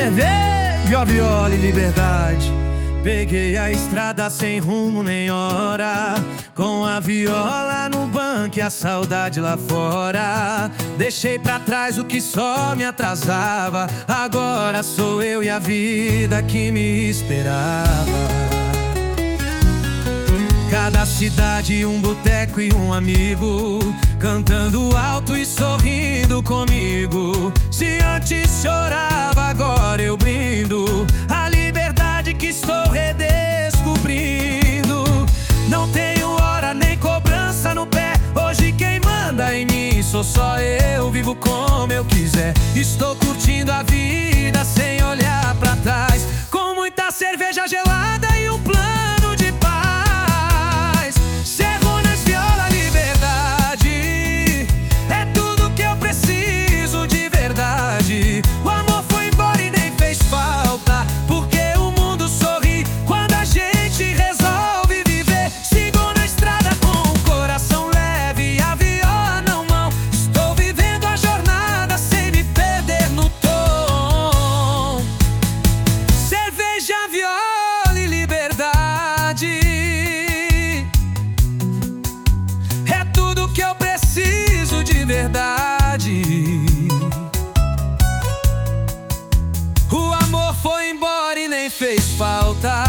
cerveja, viola e liberdade. Peguei a estrada sem rumo nem hora, com a viola no banco e a saudade lá fora. Deixei pra trás o que só me atrasava, agora sou eu e a vida que me esperava. Cada cidade, um boteco e um amigo, cantando alto e sorrindo comigo. Se antes chorava, agora eu brindo a liberdade que estou redescobrindo. Não tenho hora nem cobrança no pé, hoje quem manda em mim sou só eu. Vivo como eu quiser, estou curtindo a vida sem olhar pra trás, com muita cerveja gelada e um plano de paz. Serronas, viola, liberdade, é tudo que eu preciso de verdade. O amor foi embora e nem fez falta, porque o mundo sorri quando a gente resolve viver. Sigo na estrada com o coração leve e a viola na mão, estou vivendo a jornada sem me perder no tom. Cerveja, viola e liberdade, é tudo que eu preciso de verdade. O amor foi embora e nem fez falta,